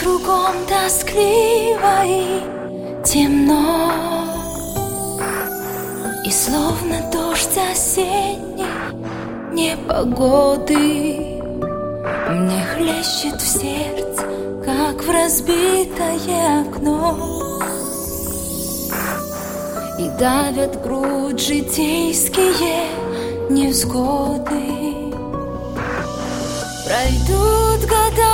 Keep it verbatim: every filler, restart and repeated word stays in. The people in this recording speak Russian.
кругом тоскливо и темно, и словно дождь осенний непогоды мне хлещет в сердце, как в разбитое окно, и давят грудь житейские невзгоды. Пройдут года,